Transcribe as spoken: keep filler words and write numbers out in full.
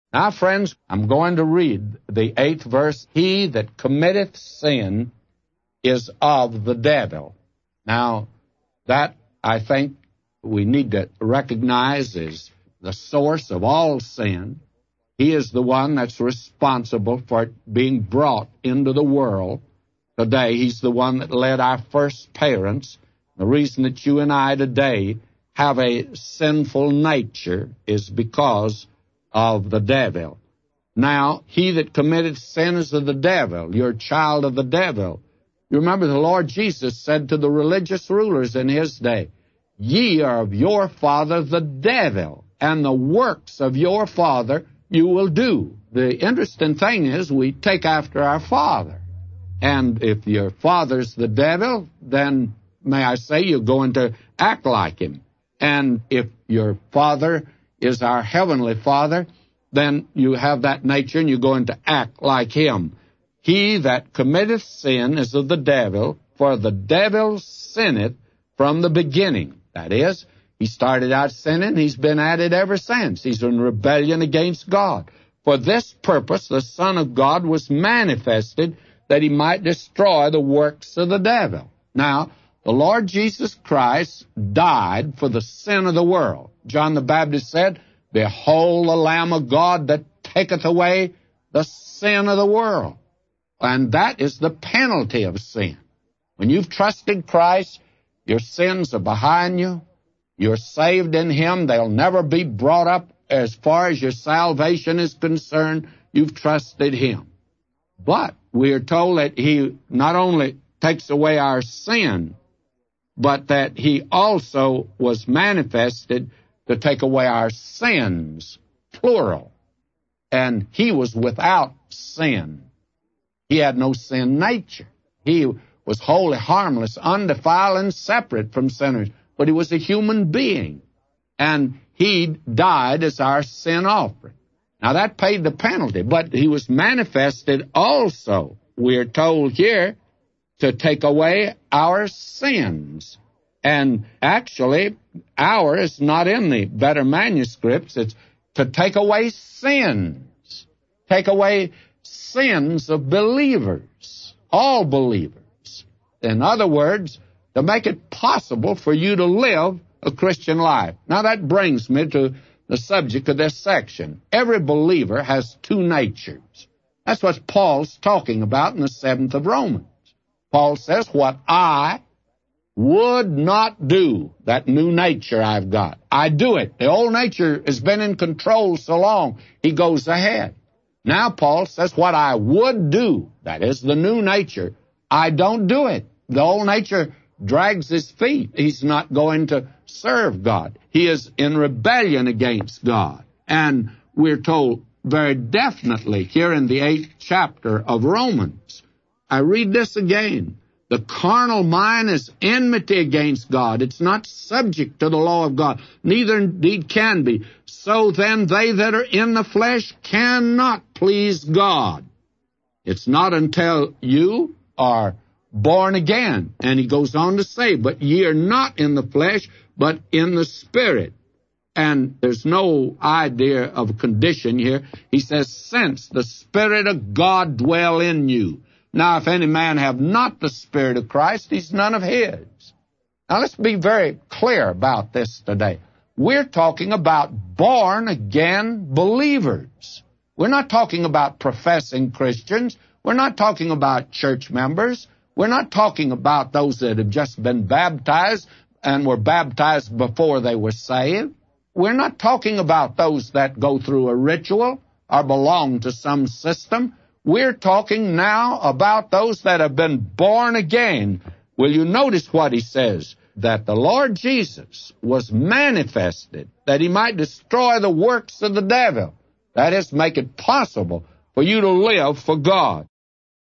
Now, friends, I'm going to read the eighth verse. He that committeth sin is of the devil. Now, that, I think, we need to recognize is the source of all sin. He is the one that's responsible for it being brought into the world today. He's the one that led our first parents. The reason that you and I today have a sinful nature is because of the devil. Now, he that committed sin is of the devil. You're a child of the devil. You remember the Lord Jesus said to the religious rulers in his day, ye are of your father the devil, and the works of your father you will do. The interesting thing is we take after our father. And if your father's the devil, then, may I say, you're going to act like him. And if your father is our heavenly Father, then you have that nature and you're going to act like him. He that committeth sin is of the devil, for the devil sinneth from the beginning. That is, he started out sinning, he's been at it ever since. He's in rebellion against God. For this purpose the Son of God was manifested, that he might destroy the works of the devil. Now, the Lord Jesus Christ died for the sin of the world. John the Baptist said, behold the Lamb of God that taketh away the sin of the world. And that is the penalty of sin. When you've trusted Christ, your sins are behind you. You're saved in him. They'll never be brought up as far as your salvation is concerned. You've trusted him. But we are told that he not only takes away our sin, but that he also was manifested to take away our sins, plural. And he was without sin. He had no sin nature. He was wholly harmless, undefiled, and separate from sinners. But he was a human being. And he died as our sin offering. Now that paid the penalty, but he was manifested also, we're told here, to take away our sins. And actually, our is not in the better manuscripts. It's to take away sins. Take away sins of believers, all believers. In other words, to make it possible for you to live a Christian life. Now that brings me to the subject of this section. Every believer has two natures. That's what Paul's talking about in the seventh of Romans. Paul says, what I would not do, that new nature I've got, I do it. The old nature has been in control so long, he goes ahead. Now Paul says, what I would do, that is the new nature, I don't do it. The old nature drags his feet. He's not going to serve God. He is in rebellion against God. And we're told very definitely here in the eighth chapter of Romans. I read this again. The carnal mind is enmity against God. It's not subject to the law of God. Neither indeed can be. So then they that are in the flesh cannot please God. It's not until you are born again. And he goes on to say, but ye are not in the flesh, but in the Spirit. And there's no idea of a condition here. He says, since the Spirit of God dwell in you. Now, if any man have not the Spirit of Christ, he's none of his. Now, let's be very clear about this today. We're talking about born-again believers. We're not talking about professing Christians. We're not talking about church members. We're not talking about those that have just been baptized and were baptized before they were saved. We're not talking about those that go through a ritual or belong to some system. We're talking now about those that have been born again. Will you notice what he says? That the Lord Jesus was manifested, that he might destroy the works of the devil. That is, make it possible for you to live for God.